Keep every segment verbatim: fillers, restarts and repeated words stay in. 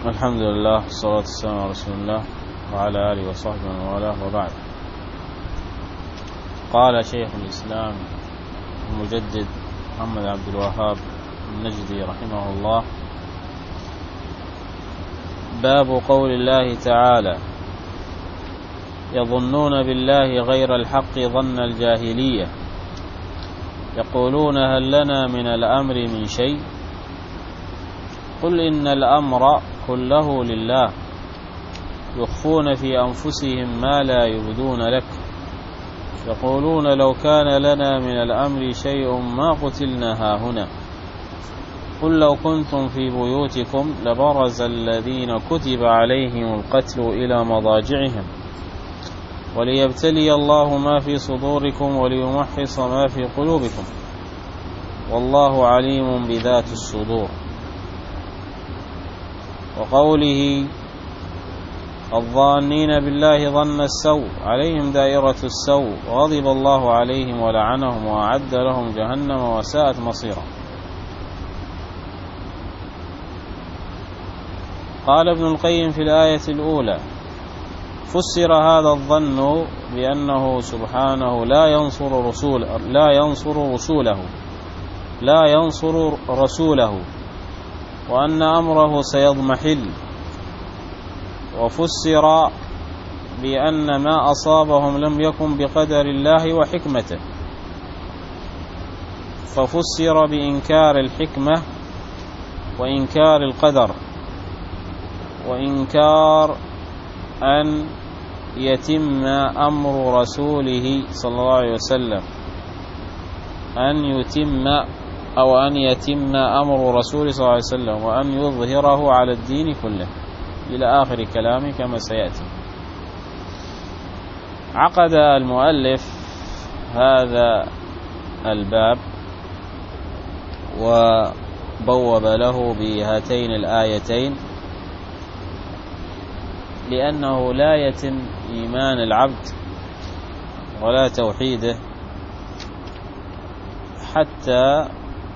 الحمد لله والصلاة والسلام على رسول الله وعلى آله وصحبه ومن والاه، وبعد. قال شيخ الإسلام المجدد محمد عبد الوهاب النجدي رحمه الله: باب قول الله تعالى: يظنون بالله غير الحق ظن الجاهلية، يقولون هل لنا من الأمر من شيء؟ قل إن الأمر كله لله، يخفون في أنفسهم ما لا يبدون لك، يقولون لو كان لنا من الأمر شيء ما قتلنا هاهنا. قل لو كنتم في بيوتكم لبرز الذين كتب عليهم القتل إلى مضاجعهم وليبتلي الله ما في صدوركم وليمحص ما في قلوبكم، والله عليم بذات الصدور. وقوله: الظانين بالله ظن السوء عليهم دائرة السوء وغضب الله عليهم ولعنهم وأعد لهم جهنم وساءت مصيرا. قال ابن القيم في الآية الأولى: فسر هذا الظن بأنه سبحانه لا ينصر رسول لا ينصر رسوله لا ينصر رسوله وأن أمره سيضمحل. وفسر بأن ما أصابهم لم يكن بقدر الله وحكمته، ففسر بإنكار الحكمة وإنكار القدر وإنكار أن يتم أمر رسوله صلى الله عليه وسلم أن يتم أو أن يتم أمر رسوله صلى الله عليه وسلم وأن يظهره على الدين كله إلى آخر كلامه كما سيأتي. عقد المؤلف هذا الباب وبوب له بهاتين الآيتين لأنه لا يتم إيمان العبد ولا توحيده حتى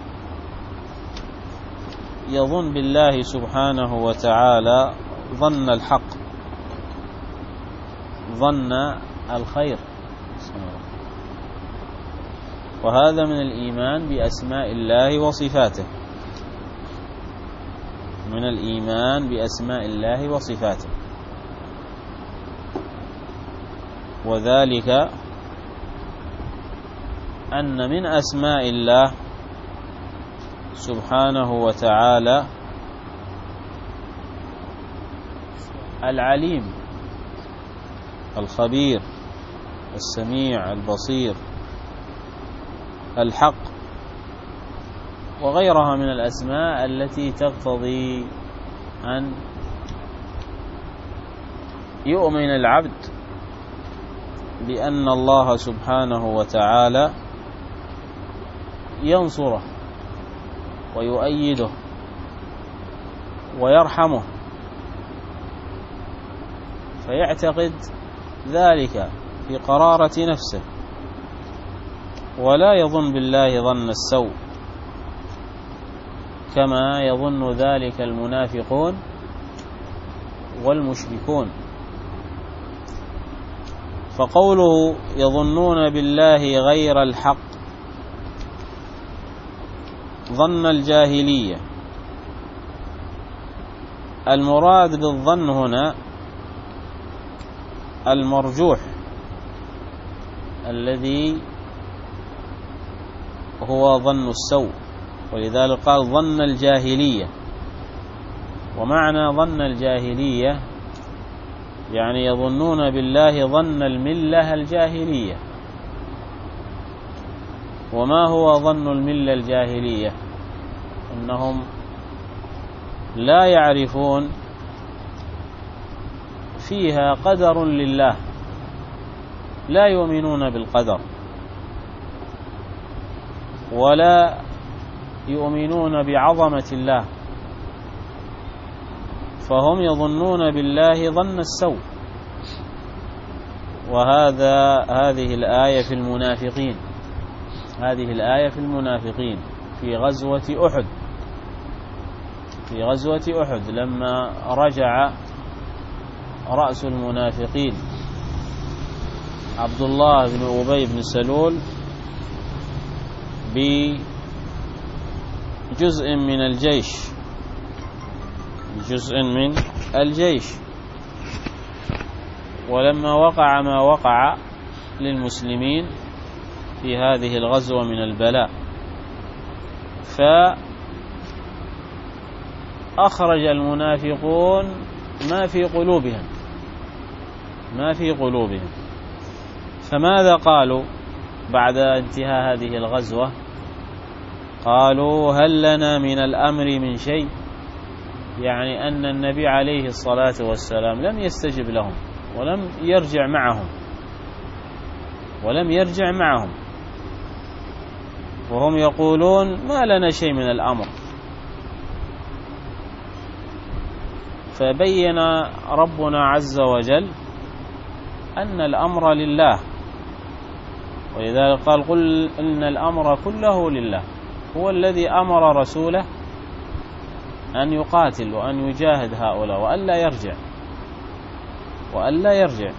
يظن بالله سبحانه وتعالى ظن الحق، ظن الخير، وهذا من الإيمان بأسماء الله وصفاته، من الإيمان بأسماء الله وصفاته. وذلك أن من أسماء الله سبحانه وتعالى العليم الخبير السميع البصير الحق، وغيرها من الأسماء التي تقتضي أن يؤمن العبد بأن الله سبحانه وتعالى ينصره ويؤيده ويرحمه، فيعتقد ذلك في قرارة نفسه ولا يظن بالله ظن السوء كما يظن ذلك المنافقون والمشركون. فقوله يظنون بالله غير الحق ظن الجاهلية، المراد بالظن هنا المرجوح الذي هو ظن السوء، ولذلك قال ظن الجاهلية. ومعنى ظن الجاهلية يعني يظنون بالله ظن الملة الجاهلية. وما هو ظن الملة الجاهلية؟ أنهم لا يعرفون فيها قدر لله، لا يؤمنون بالقدر ولا يؤمنون بعظمة الله، فهم يظنون بالله ظن السوء. وهذا هذه الآية في المنافقين هذه الآية في المنافقين في غزوة أحد، في غزوة أحد لما رجع رأس المنافقين عبد الله بن أبي بن سلول بجزء من الجيش جزء من الجيش ولما وقع ما وقع للمسلمين في هذه الغزوة من البلاء، فأخرج المنافقون ما في قلوبهم ما في قلوبهم فماذا قالوا بعد انتهاء هذه الغزوة؟ قالوا هل لنا من الأمر من شيء، يعني أن النبي عليه الصلاة والسلام لم يستجب لهم ولم يرجع معهم ولم يرجع معهم وهم يقولون ما لنا شيء من الأمر. فبين ربنا عز وجل أن الأمر لله، ولذلك قال قل إن الأمر كله لله، هو الذي أمر رسوله أن يقاتل وأن يجاهد هؤلاء وألا يرجع وألا يرجع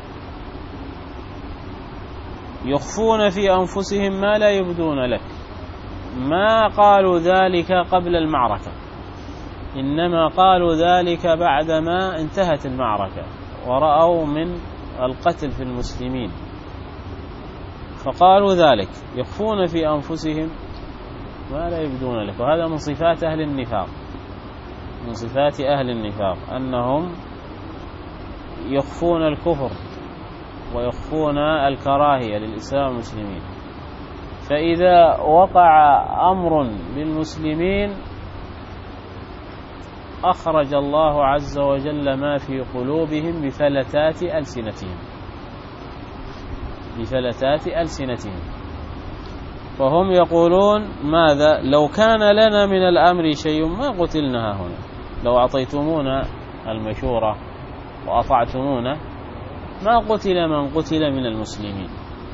يخفون في أنفسهم ما لا يبدون لك. ما قالوا ذلك قبل المعركة، إنما قالوا ذلك بعدما انتهت المعركة ورأوا من القتل في المسلمين، فقالوا ذلك يخفون في أنفسهم ما لا يبدون لك. وهذا من صفات أهل النفاق من صفات أهل النفاق أنهم يخفون الكفر ويخفون الكراهية للإسلام والمسلمين. فإذا وقع أمر للمسلمين أخرج الله عز وجل ما في قلوبهم بفلتات ألسنتهم بفلتات ألسنتهم فهم يقولون ماذا لو كان لنا من الأمر شيء ما قتلنا هنا، لو أعطيتمونا المشورة وأطعتمونا ما قتل من قتل من المسلمين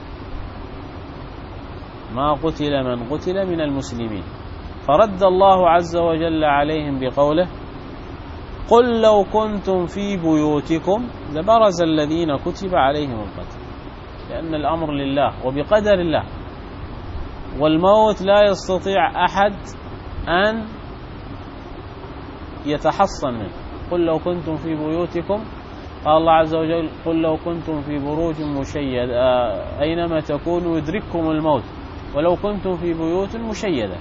ما قتل من قتل من المسلمين. فرد الله عز وجل عليهم بقوله قل لو كنتم في بيوتكم لبرز الذين كتب عليهم القتل، لأن الأمر لله وبقدر الله، والموت لا يستطيع أحد أن يتحصن منه. قل لو كنتم في بيوتكم، قال الله عز وجل قل لو كنتم في بروج مشيدة أينما تكونوا يدرككم الموت ولو كنتم في بيوت مشيدة.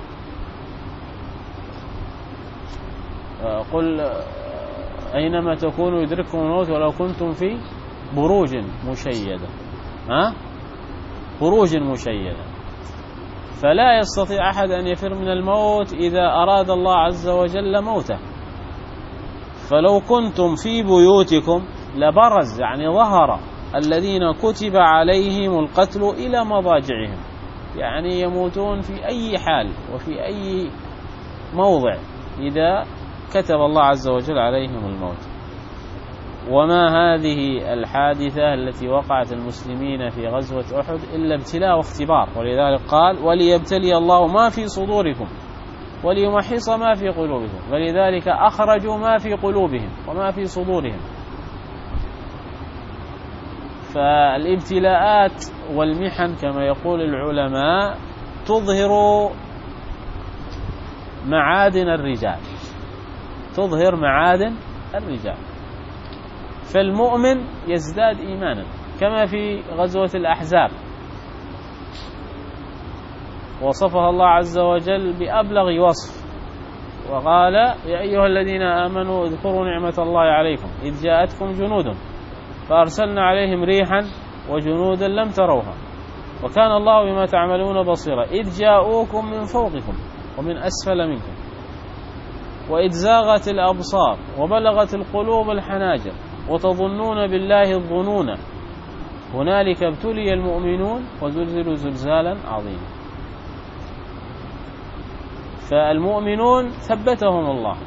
قل أينما تكونوا يدرككم الموت ولو كنتم في بروج مشيدة ها بروج مشيدة. فلا يستطيع أحد أن يفر من الموت إذا أراد الله عز وجل موته. فلو كنتم في بيوتكم لبرز، يعني ظهر الذين كتب عليهم القتل إلى مضاجعهم، يعني يموتون في أي حال وفي أي موضع إذا كتب الله عز وجل عليهم الموت. وما هذه الحادثة التي وقعت المسلمين في غزوة أحد إلا ابتلاء واختبار، ولذلك قال وليبتلي الله ما في صدوركم وليمحص ما في قلوبكم، ولذلك أخرجوا ما في قلوبهم وما في صدورهم. فالابتلاءات والمحن كما يقول العلماء تظهر معادن الرجال تظهر معادن الرجال فالمؤمن يزداد إيمانا، كما في غزوة الأحزاب وصفها الله عز وجل بأبلغ وصف، وقال يا أيها الذين آمنوا اذكروا نعمة الله عليكم إذ جاءتكم جنود فأرسلنا عليهم ريحا وجنودا لم تروها وكان الله بما تعملون بصيرا إذ جاءوكم من فوقكم ومن أسفل منكم وإذ زاغت الأبصار وبلغت القلوب الحناجر وتظنون بالله الظنون هنالك ابتلي المؤمنون وزلزلوا زلزالا عظيما. فالمؤمنون ثبتهم الله،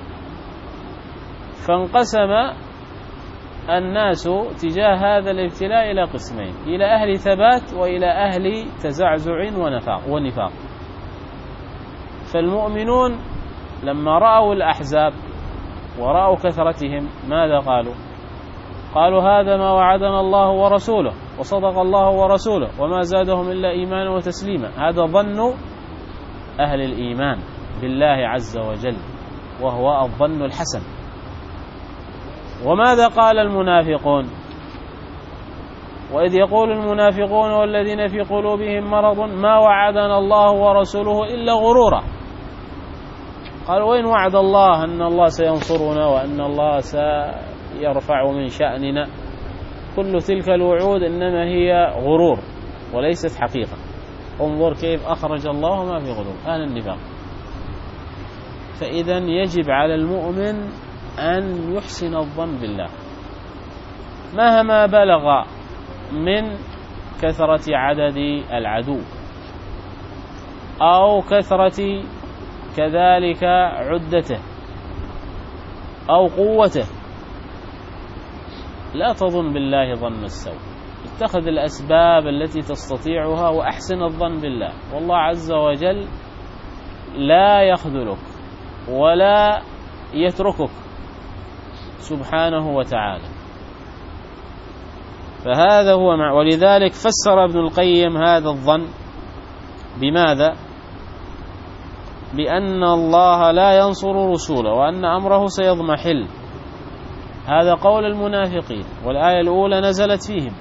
فانقسم الناس تجاه هذا الابتلاء إلى قسمين، إلى أهل ثبات وإلى أهل تزعزع ونفاق ونفاق. فالمؤمنون لما رأوا الأحزاب ورأوا كثرتهم ماذا قالوا؟ قالوا هذا ما وعدنا الله ورسوله وصدق الله ورسوله وما زادهم إلا إيمانا وتسليما. هذا ظن أهل الإيمان بالله عز وجل، وهو الظن الحسن. وماذا قال المنافقون؟ وإذ يقول المنافقون والذين في قلوبهم مرض ما وعدنا الله ورسوله إلا غرورا. قالوا وين وعد الله أن الله سينصرنا وأن الله سيرفع من شأننا؟ كل تلك الوعود إنما هي غرور وليست حقيقة. انظر كيف أخرج الله ما في قلوب أهل النفاق. فإذا يجب على المؤمن أن يحسن الظن بالله مهما بلغ من كثرة عدد العدو أو كثرة كذلك عدته أو قوته. لا تظن بالله ظن السوء، اتخذ الأسباب التي تستطيعها وأحسن الظن بالله، والله عز وجل لا يخذلك ولا يتركك سبحانه وتعالى. فهذا هو مع ولذلك فسر ابن القيم هذا الظن بماذا؟ بأن الله لا ينصر رسوله وأن أمره سيضمحل. هذا قول المنافقين، والآية الأولى نزلت فيهم.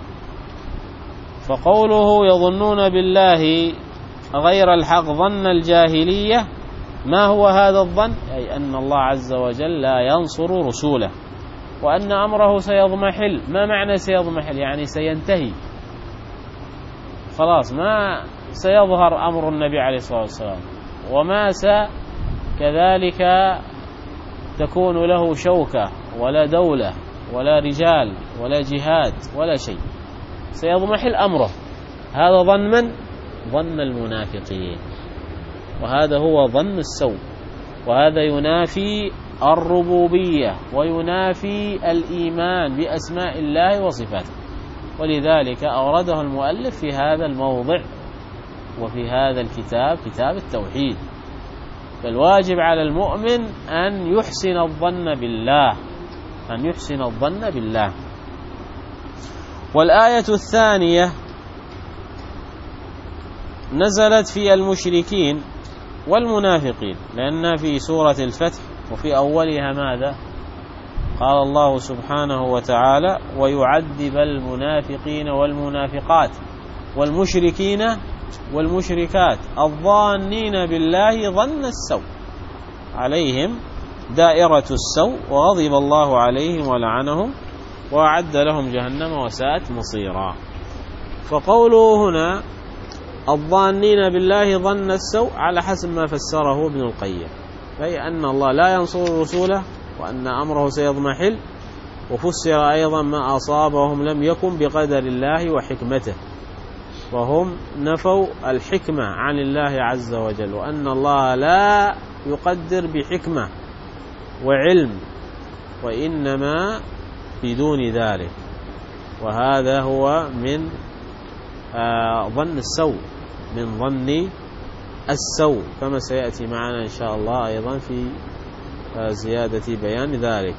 فقوله يظنون بالله غير الحق ظن الجاهلية، ما هو هذا الظن؟ أي أن الله عز وجل لا ينصر رسوله وأن أمره سيضمحل. ما معنى سيضمحل؟ يعني سينتهي، خلاص ما سيظهر أمر النبي عليه الصلاة والسلام، وما كذلك تكون له شوكة ولا دولة ولا رجال ولا جهاد ولا شيء، سيضمحل أمره. هذا ظن من؟ ظن المنافقين، وهذا هو ظن السوء، وهذا ينافي الربوبية وينافي الإيمان بأسماء الله وصفاته. ولذلك أورده المؤلف في هذا الموضع وفي هذا الكتاب، كتاب التوحيد. فالواجب على المؤمن أن يحسن الظن بالله، أن يحسن الظن بالله. والآية الثانية نزلت في المشركين والمنافقين، لأن في سورة الفتح وفي أولها ماذا؟ قال الله سبحانه وتعالى ويعذب المنافقين والمنافقات والمشركين والمشركات الظانين بالله ظن السوء عليهم دائرة السوء وغضب الله عليهم ولعنهم وأعد لهم جهنم وساءت مصيرا. فقوله هنا الظانين بالله ظن السوء على حسب ما فسره ابن القيم، أي أن الله لا ينصر رسوله وأن أمره سيضمحل. وفسر أيضا ما أصابهم لم يكن بقدر الله وحكمته، وهم نفوا الحكمة عن الله عز وجل، وأن الله لا يقدر بحكمة وعلم، وإنما بدون ذلك. وهذا هو من آه ظن السوء، من ظن السوء، كما سيأتي معنا إن شاء الله أيضا في آه زيادة بيان ذلك.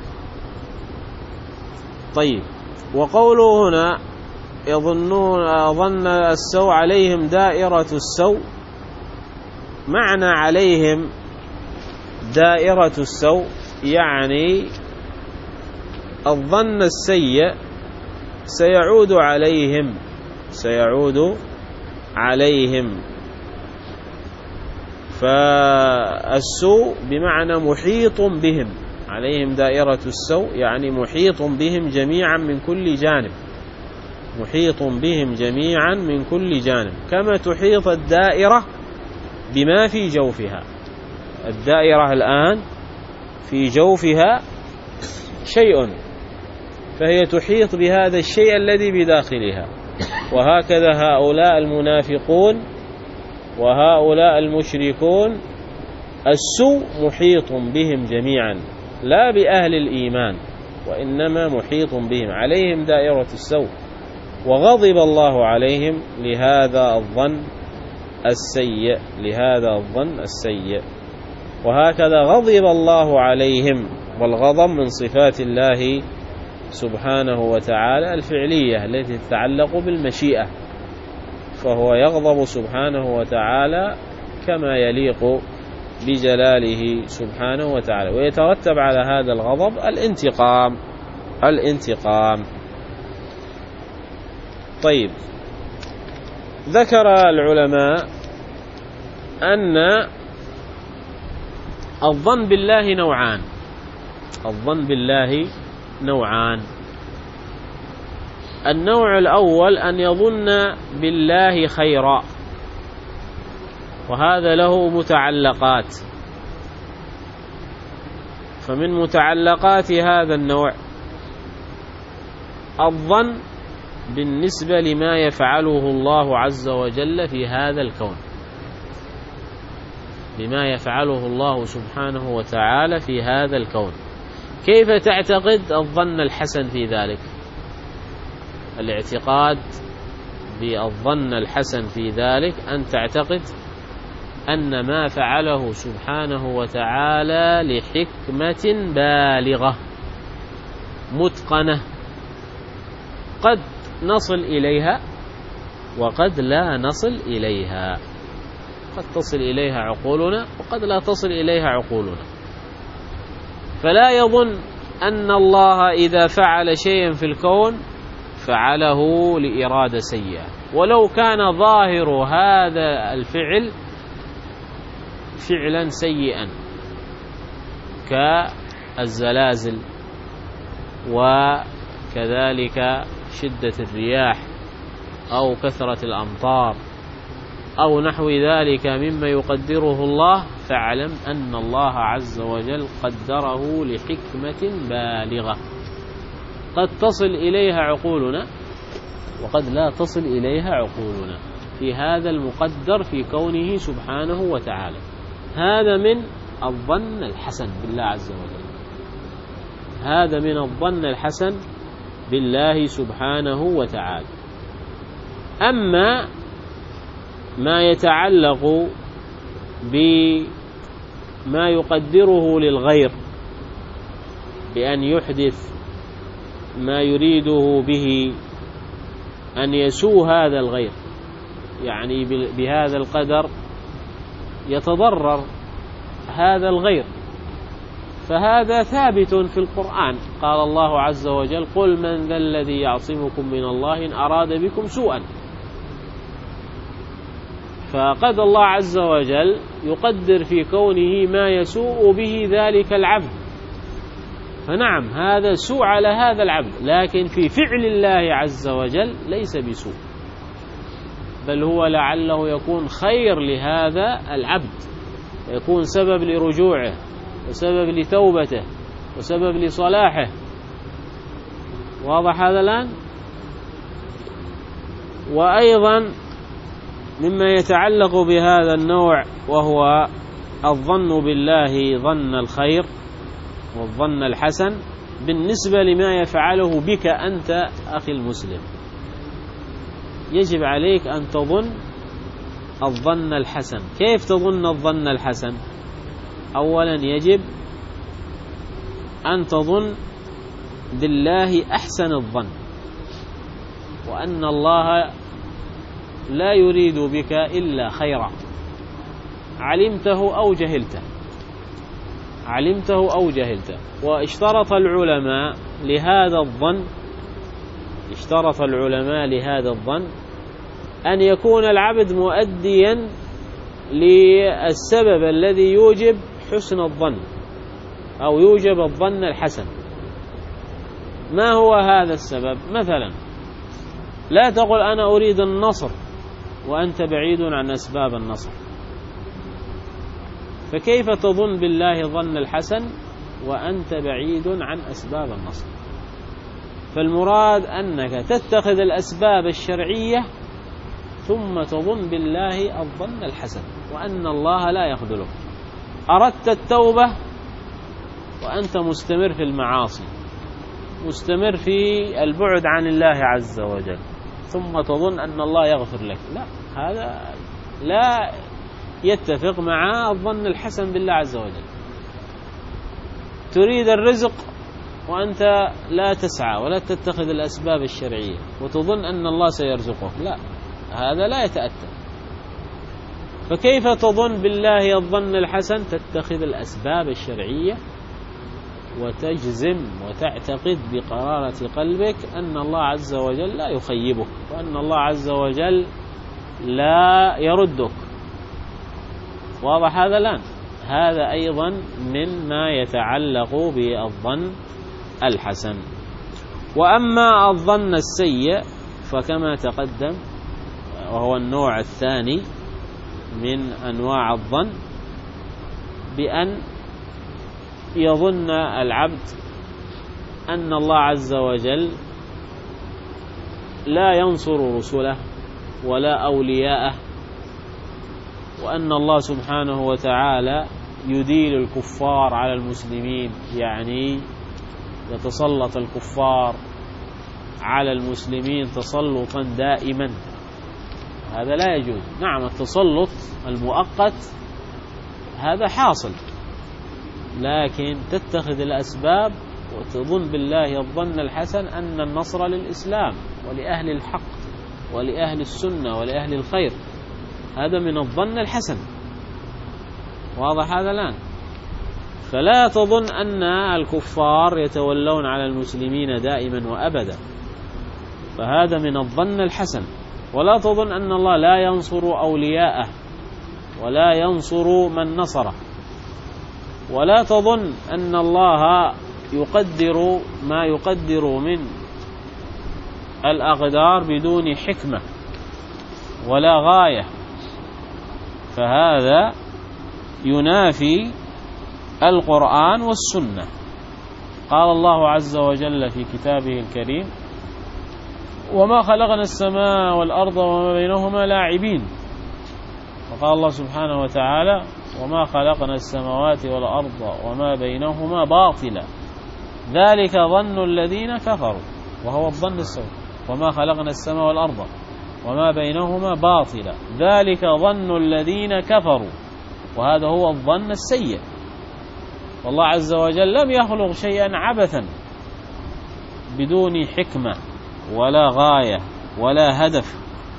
طيب، وقوله هنا يظنون ظن السوء عليهم دائرة السوء، معنى عليهم دائرة السوء يعني الظن السيء سيعود عليهم، سيعود عليهم. فالسوء بمعنى محيط بهم، عليهم دائرة السوء يعني محيط بهم جميعا من كل جانب، محيط بهم جميعا من كل جانب، كما تحيط الدائرة بما في جوفها. الدائرة الآن في جوفها شيء، فهي تحيط بهذا الشيء الذي بداخلها. وهكذا هؤلاء المنافقون وهؤلاء المشركون السوء محيط بهم جميعا، لا بأهل الإيمان، وإنما محيط بهم، عليهم دائرة السوء، وغضب الله عليهم لهذا الظن السيء، لهذا الظن السيء. وهكذا غضب الله عليهم، والغضب من صفات الله سبحانه وتعالى الفعلية التي تتعلق بالمشيئة، فهو يغضب سبحانه وتعالى كما يليق بجلاله سبحانه وتعالى، ويترتب على هذا الغضب الانتقام الانتقام طيب، ذكر العلماء أن الظن بالله نوعان الظن بالله نوعان النوع الأول أن يظن بالله خيرا، وهذا له متعلقات، فمن متعلقات هذا النوع الظن بالنسبة لما يفعله الله عز وجل في هذا الكون، بما يفعله الله سبحانه وتعالى في هذا الكون. كيف تعتقد الظن الحسن في ذلك؟ الاعتقاد بالظن الحسن في ذلك أن تعتقد أن ما فعله سبحانه وتعالى لحكمة بالغة متقنة قد نصل إليها وقد لا نصل إليها، قد تصل إليها عقولنا وقد لا تصل إليها عقولنا. فلا يظن أن الله إذا فعل شيئا في الكون فعله لإرادة سيئة، ولو كان ظاهر هذا الفعل فعلا سيئا كالزلازل وكذلك شدة الرياح أو كثرة الأمطار أو نحو ذلك مما يقدره الله، فاعلم أن الله عز وجل قدره لحكمة بالغة قد تصل إليها عقولنا وقد لا تصل إليها عقولنا في هذا المقدر في كونه سبحانه وتعالى. هذا من الظن الحسن بالله عز وجل، هذا من الظن الحسن بالله سبحانه وتعالى. أما ما يتعلق بما يقدره للغير بأن يحدث ما يريده به أن يسوء هذا الغير، يعني بهذا القدر يتضرر هذا الغير، فهذا ثابت في القرآن. قال الله عز وجل: قل من ذا الذي يعصمكم من الله إن أراد بكم سوءا. فقد الله عز وجل يقدر في كونه ما يسوء به ذلك العبد، فنعم هذا سوء على هذا العبد، لكن في فعل الله عز وجل ليس بسوء، بل هو لعله يكون خير لهذا العبد، يكون سبب لرجوعه وسبب لتوبته وسبب لصلاحه. واضح هذا الآن؟ وأيضا مما يتعلق بهذا النوع وهو الظن بالله ظن الخير والظن الحسن بالنسبة لما يفعله بك أنت أخي المسلم. يجب عليك أن تظن الظن الحسن. كيف تظن الظن الحسن؟ أولا يجب أن تظن بالله أحسن الظن، وأن الله لا يريد بك إلا خيرا، علمته أو جهلته علمته أو جهلته. واشترط العلماء لهذا الظن اشترط العلماء لهذا الظن أن يكون العبد مؤديا للسبب الذي يوجب حسن الظن أو يوجب الظن الحسن. ما هو هذا السبب؟ مثلا لا تقل أنا أريد النصر وأنت بعيد عن أسباب النصر، فكيف تظن بالله ظن الحسن وأنت بعيد عن أسباب النصر؟ فالمراد أنك تتخذ الأسباب الشرعية ثم تظن بالله الظن الحسن، وأن الله لا يخذلك. أردت التوبة وأنت مستمر في المعاصي، مستمر في البعد عن الله عز وجل، ثم تظن أن الله يغفر لك، لا، هذا لا يتفق مع الظن الحسن بالله عز وجل. تريد الرزق وأنت لا تسعى ولا تتخذ الأسباب الشرعية وتظن أن الله سيرزقك، لا، هذا لا يتأتى. فكيف تظن بالله الظن الحسن؟ تتخذ الأسباب الشرعية وتجزم وتعتقد بقرارة قلبك أن الله عز وجل لا يخيبك، وأن الله عز وجل لا يردك. واضح هذا الآن؟ هذا أيضا مما يتعلق بالظن الحسن. وأما الظن السيء فكما تقدم، وهو النوع الثاني من أنواع الظن، بأن يظن العبد أن الله عز وجل لا ينصر رسله ولا أولياءه، وأن الله سبحانه وتعالى يديل الكفار على المسلمين، يعني يتسلط الكفار على المسلمين تسلطا دائما. هذا لا يجوز. نعم، التسلط المؤقت هذا حاصل، لكن تتخذ الأسباب وتظن بالله الظن الحسن أن النصر للإسلام ولأهل الحق ولأهل السنة ولأهل الخير. هذا من الظن الحسن. واضح هذا الآن؟ فلا تظن أن الكفار يتولون على المسلمين دائما وأبدا، فهذا من الظن الحسن. ولا تظن أن الله لا ينصر أولياءه ولا ينصر من نصره. ولا تظن أن الله يقدر ما يقدر من الأقدار بدون حكمة ولا غاية، فهذا ينافي القرآن والسنة. قال الله عز وجل في كتابه الكريم: وما خلقنا السماء والأرض وما بينهما لاعبين. وقال الله سبحانه وتعالى: وما خلقنا السماوات والأرض وما بينهما باطلا ذلك ظن الذين كفروا، وهو الظن السوء. وما خلقنا السماء والأرض وما بينهما باطلا ذلك ظن الذين كفروا، وهذا هو الظن السيء. والله عز وجل لم يخلق شيئا عبثا بدون حكمة ولا غاية ولا هدف،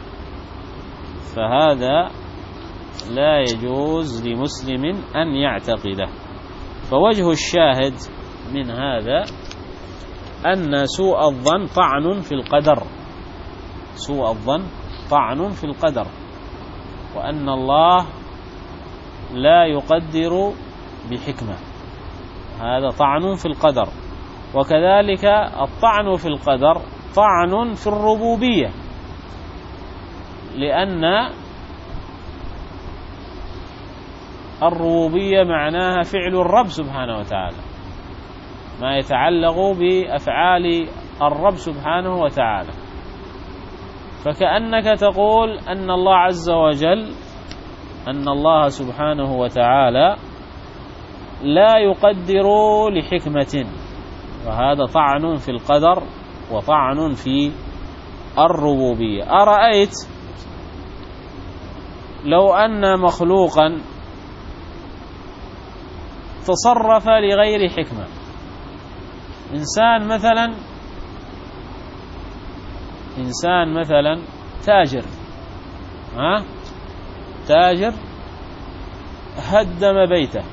فهذا لا يجوز لمسلم أن يعتقده. فوجه الشاهد من هذا أن سوء الظن طعن في القدر، سوء الظن طعن في القدر، وأن الله لا يقدر بحكمة، هذا طعن في القدر. وكذلك الطعن في القدر طعن في الربوبية، لأن الربوبية معناها فعل الرب سبحانه وتعالى، ما يتعلق بأفعال الرب سبحانه وتعالى. فكأنك تقول أن الله عز وجل أن الله سبحانه وتعالى لا يقدر لحكمة، وهذا طعن في القدر وطعن في الربوبية. أرأيت لو أن مخلوقا تصرف لغير حكمة، إنسان مثلا إنسان مثلا تاجر ها تاجر هدم بيته،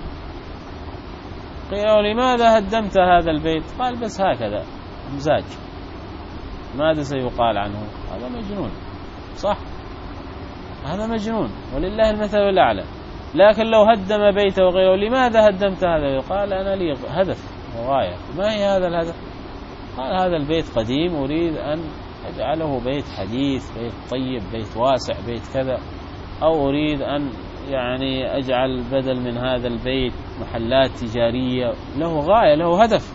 قيل: لماذا هدمت هذا البيت؟ قال: بس هكذا مزاج. ماذا سيقال عنه؟ هذا مجنون، صح؟ هذا مجنون ولله المثل الأعلى. لكن لو هدم بيته وقيل: لماذا هدمت هذا؟ قال: أنا لي هدف وغاية. ما هي هذا الهدف؟ قال: هذا البيت قديم، أريد أن أجعله بيت حديث، بيت طيب، بيت واسع، بيت كذا، أو أريد أن يعني أجعل بدل من هذا البيت محلات تجارية. له غاية، له هدف.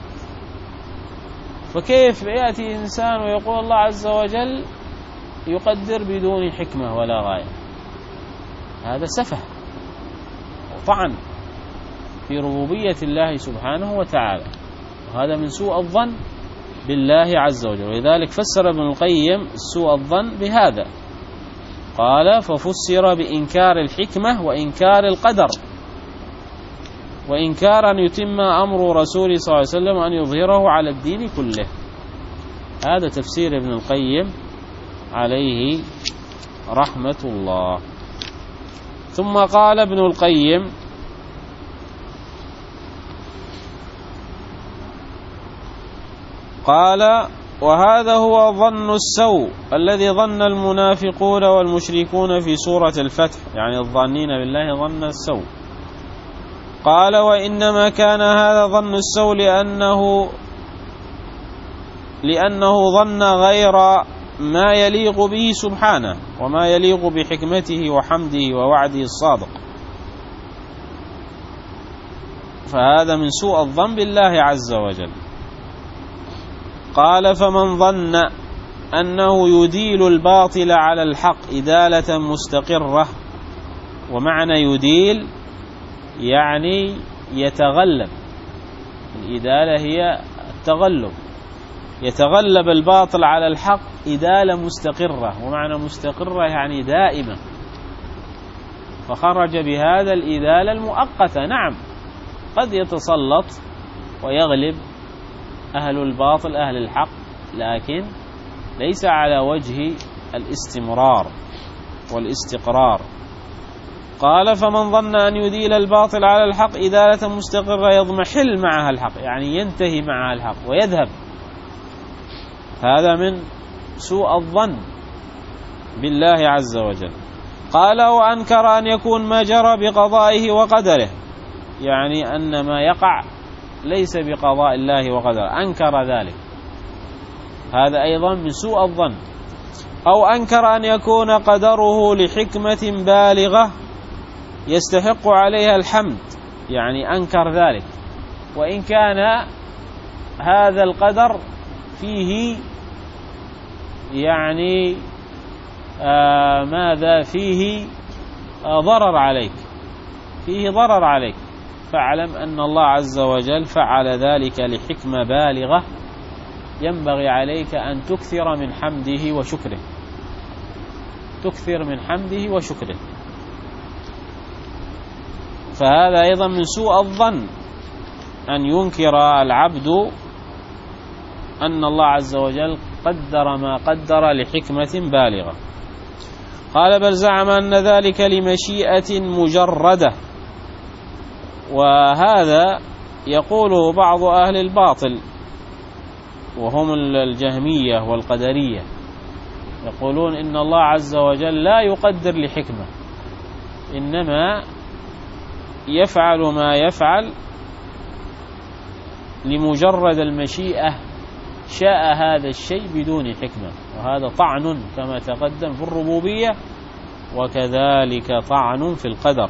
فكيف يأتي إنسان ويقول الله عز وجل يقدر بدون حكمة ولا غاية؟ هذا سفه وطعن في ربوبية الله سبحانه وتعالى، وهذا من سوء الظن بالله عز وجل. ولذلك فسر ابن القيم سوء الظن بهذا، قال ففسر بإنكار الحكمة وإنكار القدر، وإنكار أن يتم أمر رسوله صلى الله عليه وسلم أن يظهره على الدين كله. هذا تفسير ابن القيم عليه رحمة الله. ثم قال ابن القيم قال وهذا هو ظن السوء الذي ظن المنافقون والمشركون في سورة الفتح، يعني الظانين بالله ظن السوء. قال وإنما كان هذا ظن السوء لأنه لأنه ظن غير ما يليق به سبحانه وما يليق بحكمته وحمده ووعده الصادق، فهذا من سوء الظن بالله عز وجل. قال فمن ظن أنه يديل الباطل على الحق إدالة مستقرة، ومعنى يديل يعني يتغلب، الإدالة هي التغلب، يتغلب الباطل على الحق إدالة مستقرة، ومعنى مستقرة يعني دائمة، فخرج بهذا الإدالة المؤقتة. نعم قد يتسلط ويغلب أهل الباطل أهل الحق، لكن ليس على وجه الاستمرار والاستقرار. قال فمن ظن أن يديل الباطل على الحق إدالة مستقرة يضمحل معها الحق، يعني ينتهي معها الحق ويذهب، هذا من سوء الظن بالله عز وجل. قال وأنكر أن يكون ما جرى بقضائه وقدره، يعني أن ما يقع ليس بقضاء الله وقدره، أنكر ذلك، هذا أيضا من سوء الظن. أو أنكر أن يكون قدره لحكمة بالغة يستحق عليها الحمد، يعني أنكر ذلك، وإن كان هذا القدر فيه يعني آه ماذا فيه آه ضرر عليك، فيه ضرر عليك، فاعلم أن الله عز وجل فعل ذلك لحكمة بالغة، ينبغي عليك أن تكثر من حمده وشكره، تكثر من حمده وشكره. فهذا أيضا من سوء الظن أن ينكر العبد أن الله عز وجل قدر ما قدر لحكمة بالغة. قال بل زعم أن ذلك لمشيئة مجردة، وهذا يقوله بعض أهل الباطل وهم الجهمية والقدرية، يقولون إن الله عز وجل لا يقدر لحكمة، إنما يفعل ما يفعل لمجرد المشيئة، شاء هذا الشيء بدون حكمة، وهذا طعن كما تقدم في الربوبية، وكذلك طعن في القدر.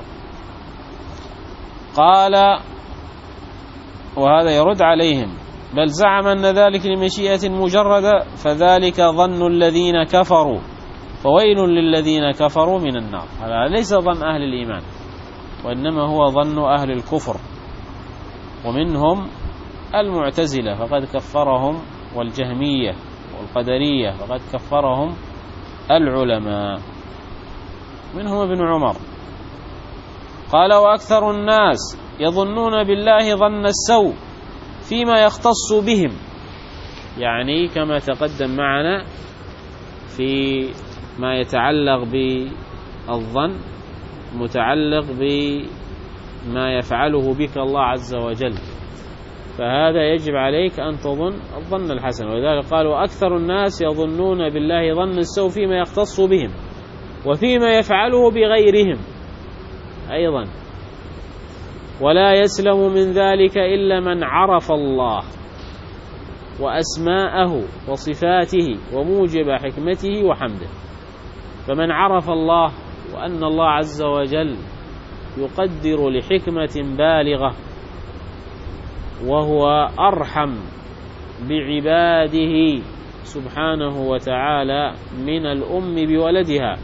قال وهذا يرد عليهم بل زعم أن ذلك لمشيئة مجردة فذلك ظن الذين كفروا فويل للذين كفروا من النار. هذا ليس ظن أهل الإيمان، وإنما هو ظن أهل الكفر، ومنهم المعتزلة فقد كفرهم، والجهمية والقدرية فقد كفرهم العلماء، منهم ابن عمر. قال وأكثر الناس يظنون بالله ظن السوء فيما يختص بهم، يعني كما تقدم معنا في ما يتعلق بالظن متعلق بما يفعله بك الله عز وجل، فهذا يجب عليك أن تظن الظن الحسن. ولذلك قالوا أكثر الناس يظنون بالله ظن السوء فيما يختص بهم وفيما يفعله بغيرهم أيضا، ولا يسلم من ذلك إلا من عرف الله وأسماءه وصفاته وموجب حكمته وحمده. فمن عرف الله وأن الله عز وجل يقدر لحكمة بالغة، وهو أرحم بعباده سبحانه وتعالى من الأم بولدها،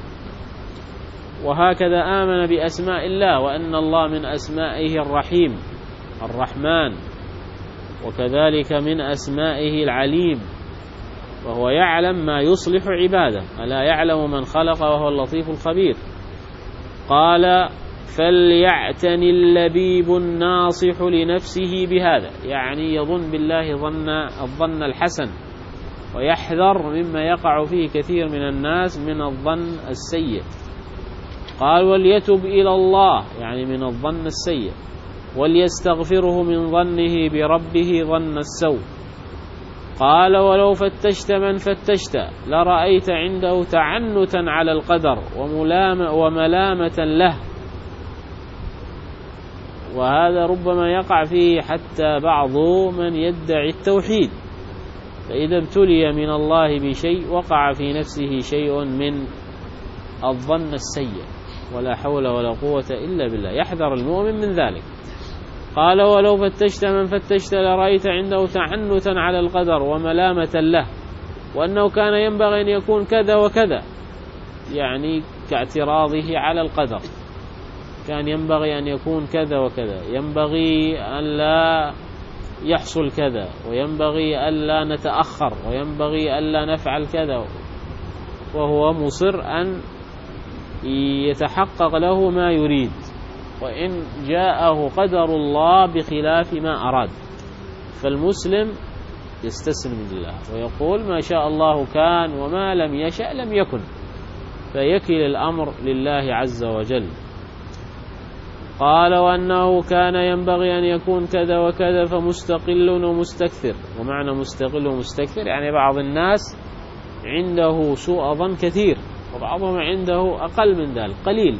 وهكذا آمن بأسماء الله وأن الله من أسمائه الرحيم الرحمن، وكذلك من أسمائه العليم وهو يعلم ما يصلح عباده، ألا يعلم من خلق وهو اللطيف الخبير. قال فليعتن اللبيب الناصح لنفسه بهذا، يعني يظن بالله ظن الظن الحسن، ويحذر مما يقع فيه كثير من الناس من الظن السيء. قال وليتب إلى الله، يعني من الظن السيء، وليستغفره من ظنه بربه ظن السوء. قال ولو فتشت من فتشت لرأيت عنده تعنتا على القدر وملامة له، وهذا ربما يقع فيه حتى بعض من يدعي التوحيد، فإذا ابتلي من الله بشيء وقع في نفسه شيء من الظن السيء، ولا حول ولا قوة إلا بالله، يحذر المؤمن من ذلك. قال ولو فتشت من فتشت لرأيت عنده تعنتا على القدر وملامة له، وأنه كان ينبغي أن يكون كذا وكذا، يعني كاعتراضه على القدر، كان ينبغي أن يكون كذا وكذا، ينبغي أن لا يحصل كذا، وينبغي أن لا نتأخر، وينبغي أن لا نفعل كذا، وهو مصر أن يتحقق له ما يريد، وإن جاءه قدر الله بخلاف ما أراد. فالمسلم يستسلم لله ويقول ما شاء الله كان وما لم يشأ لم يكن، فيكل الأمر لله عز وجل. قال وأنه كان ينبغي أن يكون كذا وكذا فمستقل ومستكثر. ومعنى مستقل ومستكثر يعني بعض الناس عنده سوء ظن كثير، وبعضهم عنده أقل من ذلك قليل،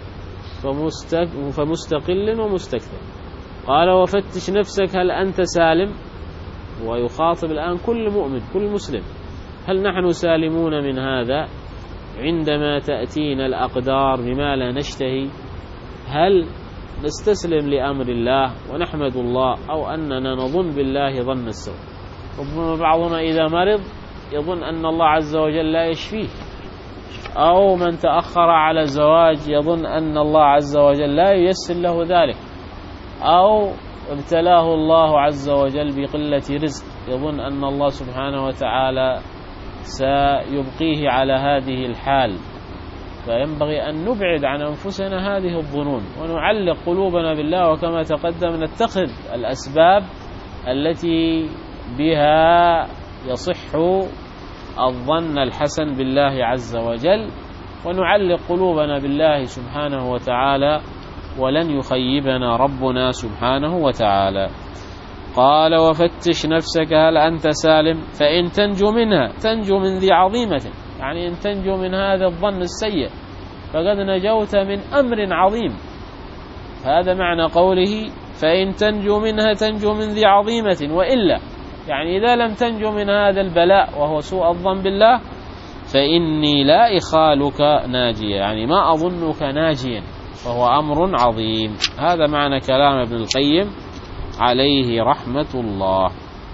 فمستقل ومستكثر. قال وفتش نفسك هل أنت سالم، ويخاطب الآن كل مؤمن كل مسلم، هل نحن سالمون من هذا عندما تأتينا الأقدار بما لا نشتهي؟ هل نستسلم لأمر الله ونحمد الله، أو أننا نظن بالله ظن السوء؟ ربما بعضنا إذا مرض يظن أن الله عز وجل لا يشفيه، أو من تأخر على الزواج يظن أن الله عز وجل لا ييسر له ذلك، أو ابتلاه الله عز وجل بقلة رزق يظن أن الله سبحانه وتعالى سيبقيه على هذه الحال. فينبغي أن نبعد عن أنفسنا هذه الظنون، ونعلق قلوبنا بالله، وكما تقدم نتخذ الأسباب التي بها يصح الظن الحسن بالله عز وجل، ونعلق قلوبنا بالله سبحانه وتعالى، ولن يخيبنا ربنا سبحانه وتعالى. قال وفتش نفسك هل أنت سالم، فإن تنجو منها تنجو من ذي عظيمة، يعني إن تنجو من هذا الظن السيء فقد نجوت من أمر عظيم. هذا معنى قوله فإن تنجو منها تنجو من ذي عظيمة، وإلا يعني إذا لم تنجو من هذا البلاء وهو سوء الظن بالله فإني لا إخالك ناجيا، يعني ما أظنك ناجيا، فهو أمر عظيم. هذا معنى كلام ابن القيم عليه رحمة الله.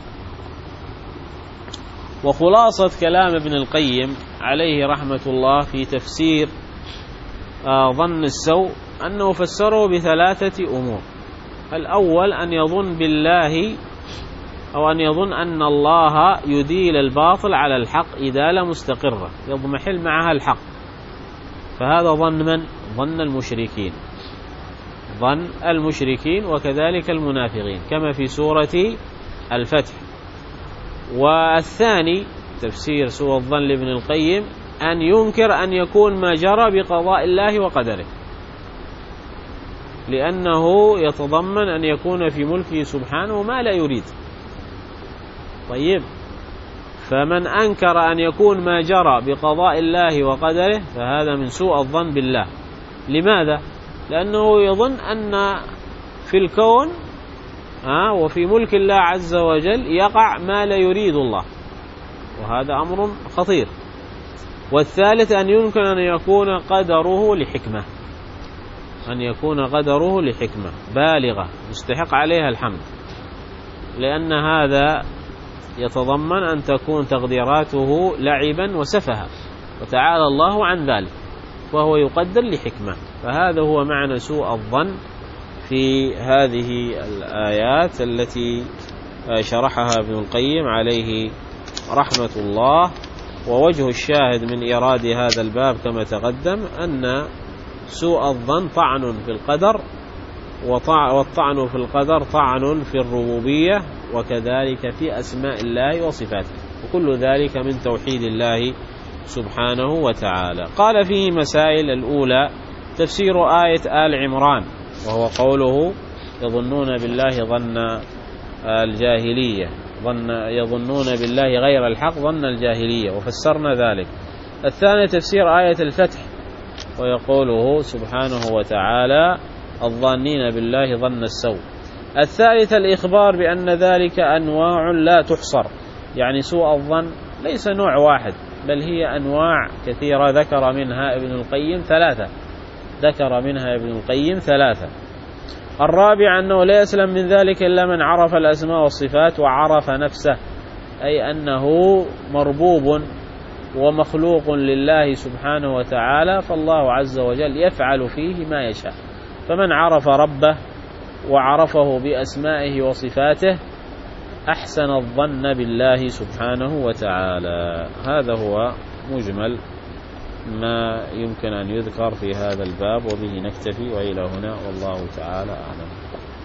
وخلاصة كلام ابن القيم عليه رحمة الله في تفسير ظن السوء أنه فسره بثلاثة أمور. الأول أن يظن بالله، أو أن يظن أن الله يديل الباطل على الحق إدالة مستقرة يضمحل معها الحق، فهذا ظن من؟ ظن المشركين، ظن المشركين وكذلك المنافقين كما في سورة الفتح. والثاني تفسير سوء الظن لابن القيم أن ينكر أن يكون ما جرى بقضاء الله وقدره، لأنه يتضمن أن يكون في ملكه سبحانه ما لا يريد. طيب، فمن أنكر أن يكون ما جرى بقضاء الله وقدره فهذا من سوء الظن بالله. لماذا؟ لأنه يظن أن في الكون ها وفي ملك الله عز وجل يقع ما لا يريد الله، وهذا أمر خطير. والثالث أن يمكن أن يكون قدره لحكمة، أن يكون قدره لحكمة بالغة مستحق عليها الحمد، لأن هذا يتضمن أن تكون تقديراته لعبا وسفها، وتعالى الله عن ذلك، وهو يقدر لحكمة. فهذا هو معنى سوء الظن في هذه الآيات التي شرحها ابن القيم عليه رحمة الله. ووجه الشاهد من إيراد هذا الباب كما تقدم أن سوء الظن طعن في القدر، والطعن في القدر طعن في الربوبية وكذلك في أسماء الله وصفاته، وكل ذلك من توحيد الله سبحانه وتعالى. قال فيه مسائل: الأولى تفسير آية آل عمران، وهو قوله يظنون بالله ظن الجاهلية، ظن يظنون بالله غير الحق ظن الجاهلية، وفسرنا ذلك. الثاني تفسير آية الفتح، ويقوله سبحانه وتعالى الظانين بالله ظن السوء. الثالث الإخبار بأن ذلك أنواع لا تحصر، يعني سوء الظن ليس نوع واحد بل هي أنواع كثيرة، ذكر منها ابن القيم ثلاثة ذكر منها ابن القيم ثلاثة. الرابع أنه لا يسلم من ذلك إلا من عرف الأسماء والصفات وعرف نفسه، أي أنه مربوب ومخلوق لله سبحانه وتعالى، فالله عز وجل يفعل فيه ما يشاء. فمن عرف ربه وعرفه بأسمائه وصفاته أحسن الظن بالله سبحانه وتعالى. هذا هو مجمل ما يمكن أن يذكر في هذا الباب، وبه نكتفي، وإلى هنا والله تعالى أعلم.